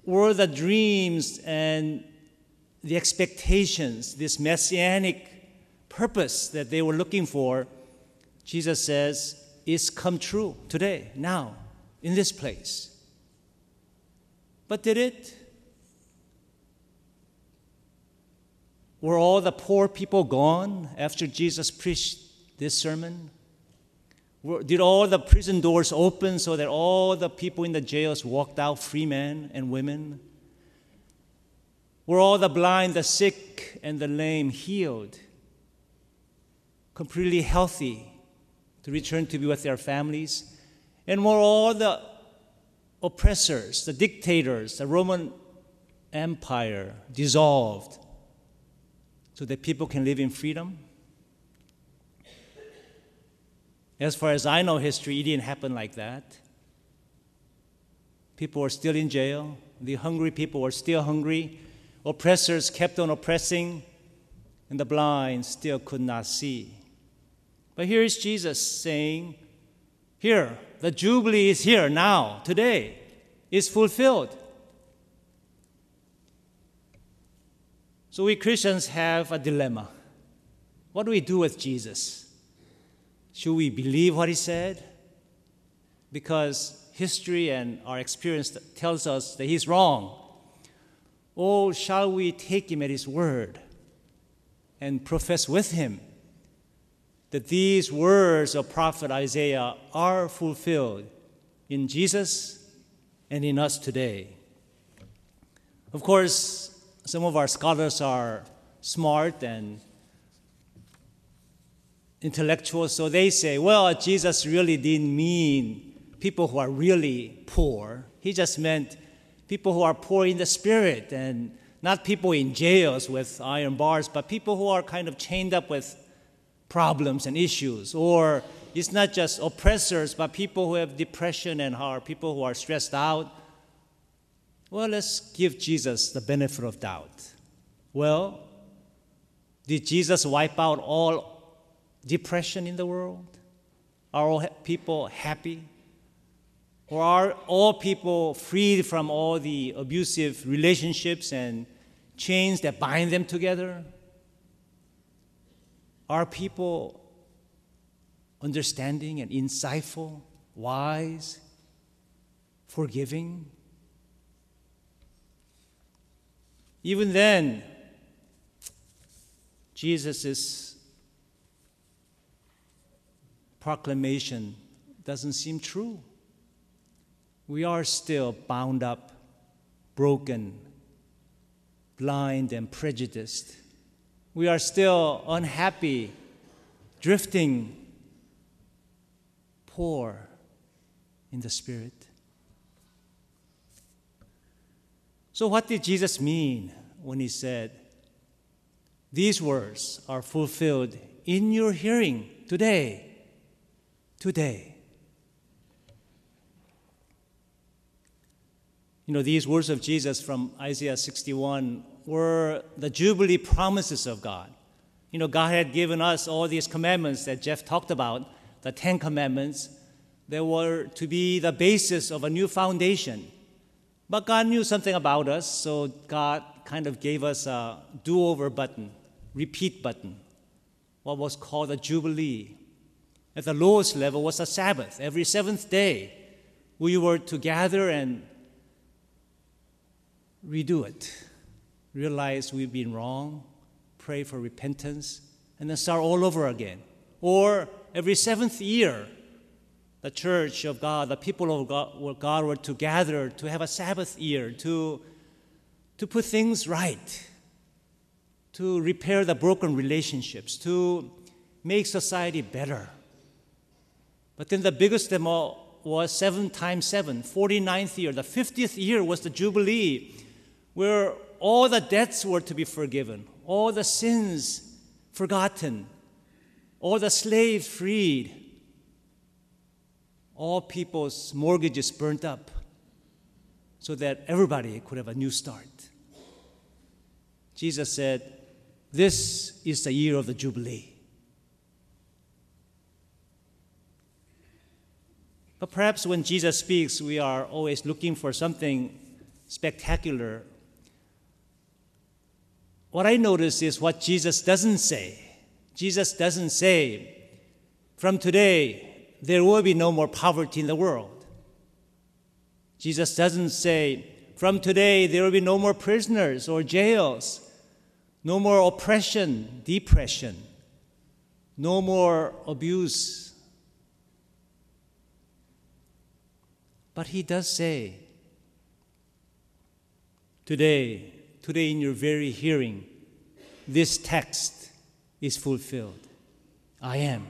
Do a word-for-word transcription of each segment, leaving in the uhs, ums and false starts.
were the dreams and the expectations, this messianic purpose that they were looking for, Jesus says, is come true today, now, in this place. But did it? Were all the poor people gone after Jesus preached this sermon? Were, did all the prison doors open so that all the people in the jails walked out free men and women? Were all the blind, the sick, and the lame healed, completely healthy to return to be with their families? And were all the oppressors, the dictators, the Roman Empire dissolved so that people can live in freedom? As far as I know history, it didn't happen like that. People were still in jail. The hungry people were still hungry. Oppressors kept on oppressing, and the blind still could not see. But here is Jesus saying, here, the Jubilee is here now, today, is fulfilled. So we Christians have a dilemma. What do we do with Jesus? Should we believe what he said? Because history and our experience tells us that he's wrong. Or shall we take him at his word and profess with him that these words of prophet Isaiah are fulfilled in Jesus and in us today? Of course, some of our scholars are smart and intellectual, so they say, well, Jesus really didn't mean people who are really poor. He just meant people who are poor in the spirit, and not people in jails with iron bars, but people who are kind of chained up with problems and issues. Or it's not just oppressors, but people who have depression and are people who are stressed out. Well, let's give Jesus the benefit of doubt. Well, did Jesus wipe out all depression in the world? Are all people happy? Or are all people freed from all the abusive relationships and chains that bind them together? Are people understanding and insightful, wise, forgiving? Even then, Jesus' proclamation doesn't seem true. We are still bound up, broken, blind, and prejudiced. We are still unhappy, drifting, poor in the spirit. So what did Jesus mean when he said, these words are fulfilled in your hearing today, today? You know, these words of Jesus from Isaiah sixty-one were the Jubilee promises of God. You know, God had given us all these commandments that Jeff talked about, the Ten Commandments, that were to be the basis of a new foundation. But God knew something about us, so God kind of gave us a do-over button, repeat button, what was called a Jubilee. At the lowest level was a Sabbath. Every seventh day, we were to gather and redo it, realize we've been wrong, pray for repentance, and then start all over again. Or every seventh year, the church of God, the people of God, God were to gather to have a Sabbath year, to, to put things right, to repair the broken relationships, to make society better. But then the biggest of them all was seven times seven, forty-ninth year. The fiftieth year was the Jubilee, where all the debts were to be forgiven, all the sins forgotten, all the slaves freed, all people's mortgages burnt up, so that everybody could have a new start. Jesus said, this is the year of the Jubilee. But perhaps when Jesus speaks, we are always looking for something spectacular. What I notice is what Jesus doesn't say. Jesus doesn't say, from today, there will be no more poverty in the world. Jesus doesn't say, from today, there will be no more prisoners or jails, no more oppression, depression, no more abuse. But he does say, today, today in your very hearing, this text is fulfilled. I am.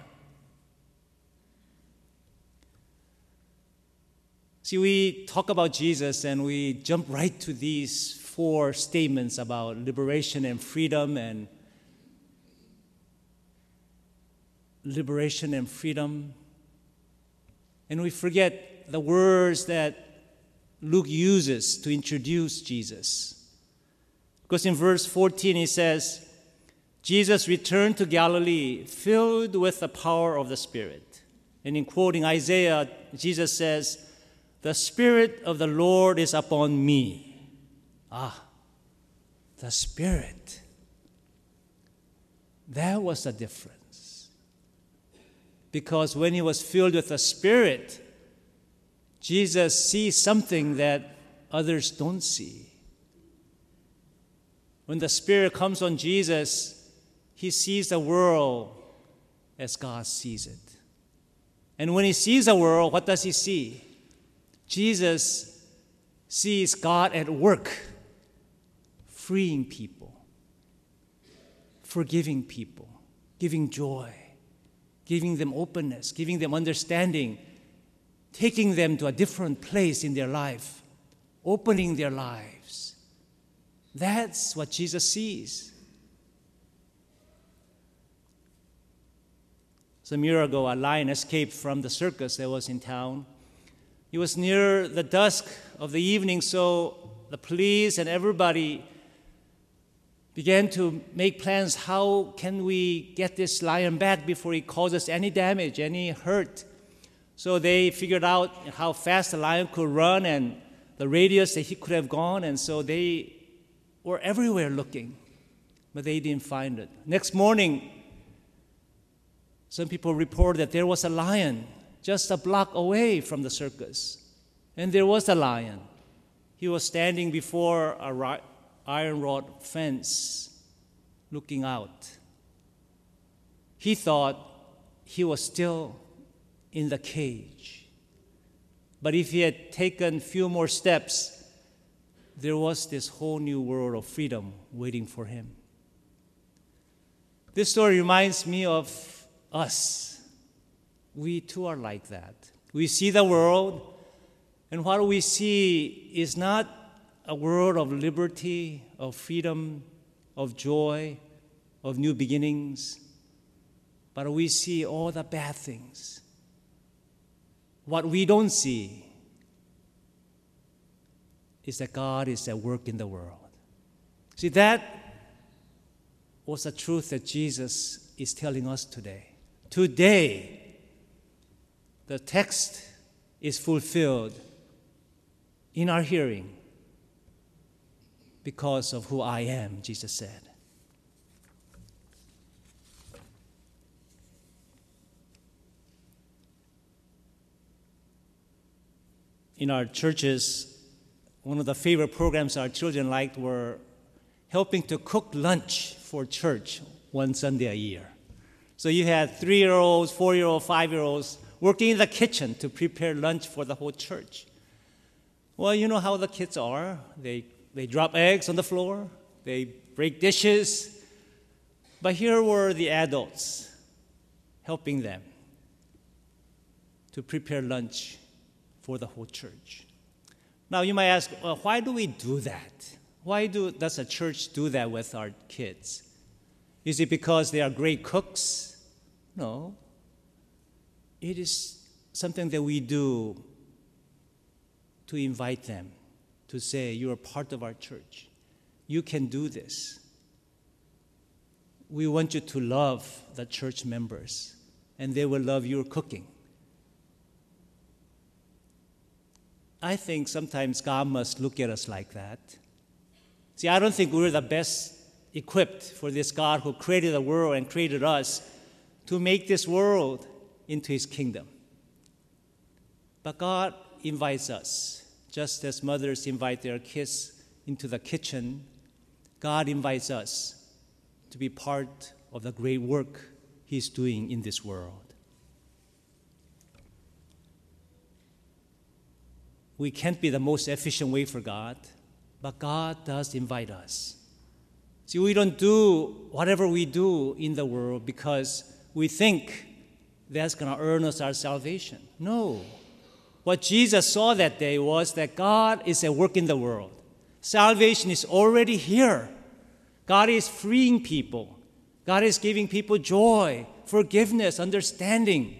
See, we talk about Jesus and we jump right to these four statements about liberation and freedom and liberation and freedom. And we forget the words that Luke uses to introduce Jesus. Because in verse fourteen he says, Jesus returned to Galilee filled with the power of the Spirit. And in quoting Isaiah, Jesus says, the Spirit of the Lord is upon me. Ah, the Spirit. That was the difference. Because when he was filled with the Spirit, Jesus sees something that others don't see. When the Spirit comes on Jesus, he sees the world as God sees it. And when he sees the world, what does he see? Jesus sees God at work, freeing people, forgiving people, giving joy, giving them openness, giving them understanding, taking them to a different place in their life, opening their lives. That's what Jesus sees. Some year ago, a lion escaped from the circus that was in town. It was near the dusk of the evening, so the police and everybody began to make plans. How can we get this lion back before he causes any damage, any hurt? So they figured out how fast the lion could run and the radius that he could have gone, and so they were everywhere looking, but they didn't find it. Next morning, some people reported that there was a lion just a block away from the circus. And there was a lion. He was standing before a iron rod fence, looking out. He thought he was still in the cage. But if he had taken a few more steps, there was this whole new world of freedom waiting for him. This story reminds me of us. We too are like that. We see the world, and what we see is not a world of liberty, of freedom, of joy, of new beginnings, but we see all the bad things. What we don't see is that God is at work in the world. See, that was the truth that Jesus is telling us today. Today, the text is fulfilled in our hearing because of who I am, Jesus said. In our churches, one of the favorite programs our children liked were helping to cook lunch for church one Sunday a year. So you had three-year-olds, four-year-olds, five-year-olds working in the kitchen to prepare lunch for the whole church. Well, you know how the kids are. They, they drop eggs on the floor. They break dishes. But here were the adults helping them to prepare lunch for the whole church. Now, you might ask, well, why do we do that? Why do, does a church do that with our kids? Is it because they are great cooks? No. It is something that we do to invite them, to say, you're a part of our church. You can do this. We want you to love the church members, and they will love your cooking. I think sometimes God must look at us like that. See, I don't think we're the best equipped for this God who created the world and created us to make this world into his kingdom. But God invites us, just as mothers invite their kids into the kitchen. God invites us to be part of the great work he's doing in this world. We can't be the most efficient way for God, but God does invite us. See, we don't do whatever we do in the world because we think that's going to earn us our salvation. No. What Jesus saw that day was that God is at work in the world. Salvation is already here. God is freeing people. God is giving people joy, forgiveness, understanding.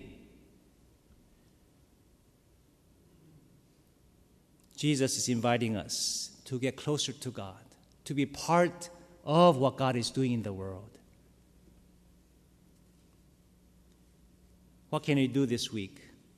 Jesus is inviting us to get closer to God, to be part of what God is doing in the world. What can we do this week?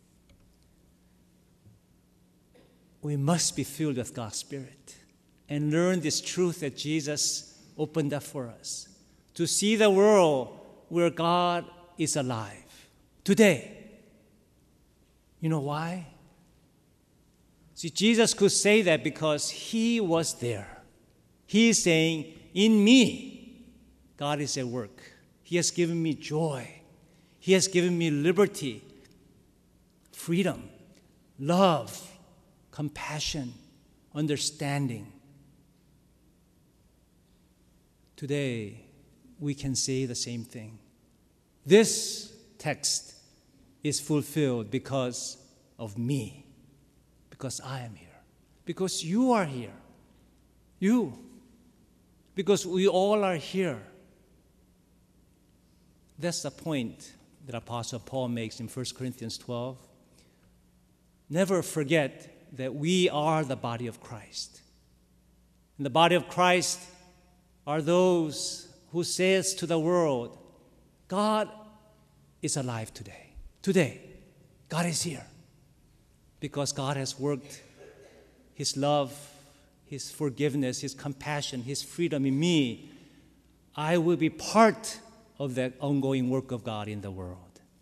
We must be filled with God's Spirit and learn this truth that Jesus opened up for us, to see the world where God is alive today. You know why? See, Jesus could say that because he was there. He is saying, in me, God is at work. He has given me joy. He has given me liberty, freedom, love, compassion, understanding. Today, we can say the same thing. This text is fulfilled because of me, because I am here, because you are here, you, because we all are here. That's the point that Apostle Paul makes in First Corinthians twelve. Never forget that we are the body of Christ. And the body of Christ are those who says to the world, God is alive today. Today, God is here. Because God has worked his love, his forgiveness, his compassion, his freedom in me. I will be part of that ongoing work of God in the world.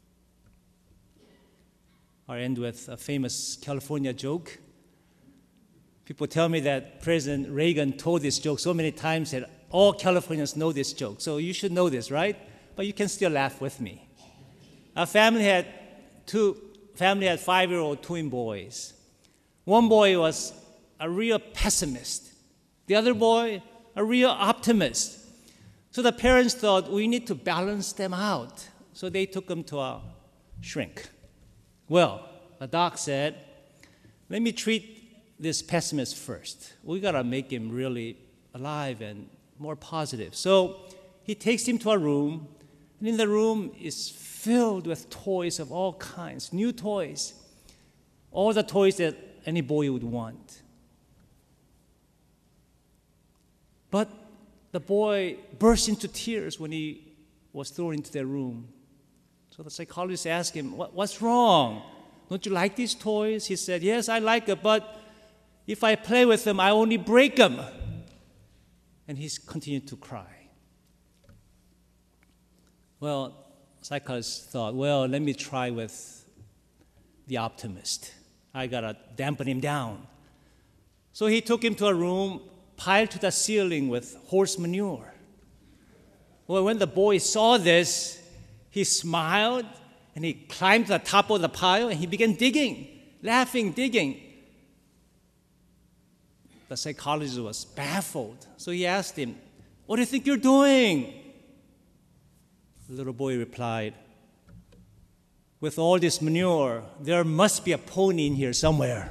I'll end with a famous California joke. People tell me that President Reagan told this joke so many times that all Californians know this joke. So you should know this, right? But you can still laugh with me. Our family had two, family had five-year-old twin boys. One boy was a real pessimist. The other boy, a real optimist. So the parents thought we need to balance them out. So they took them to a shrink. Well, the doc said, let me treat this pessimist first. We got to make him really alive and more positive. So he takes him to a room, and in the room is filled with toys of all kinds, new toys, all the toys that any boy would want. But the boy burst into tears when he was thrown into their room. So the psychologist asked him, what, what's wrong? Don't you like these toys? He said, yes, I like it, but if I play with them, I only break them. And he continued to cry. Well, psychologist thought, well, let me try with the optimist. I got to dampen him down. So he took him to a room piled to the ceiling with horse manure. Well, when the boy saw this, he smiled and he climbed to the top of the pile and he began digging, laughing, digging. The psychologist was baffled. So he asked him, what do you think you're doing? The little boy replied, with all this manure, there must be a pony in here somewhere.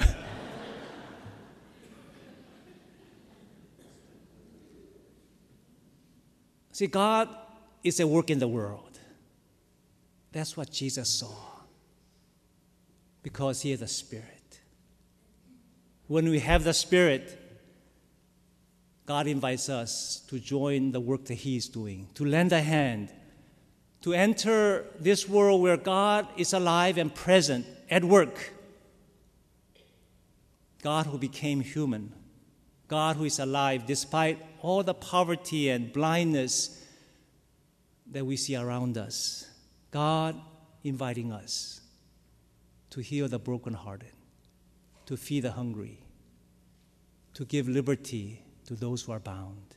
See, God is at work in the world. That's what Jesus saw. Because he is the Spirit. When we have the Spirit, God invites us to join the work that he is doing, to lend a hand, to enter this world where God is alive and present at work. God who became human, God who is alive despite all the poverty and blindness that we see around us. God inviting us to heal the brokenhearted, to feed the hungry, to give liberty to those who are bound.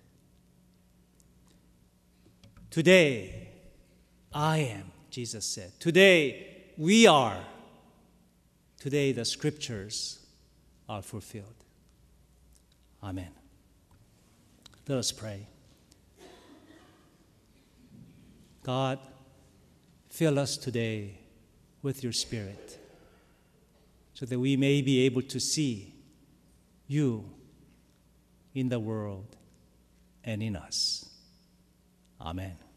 Today, I am, Jesus said. Today, we are. Today, the scriptures are fulfilled. Amen. Let us pray. God, fill us today with your Spirit so that we may be able to see you in the world and in us. Amen.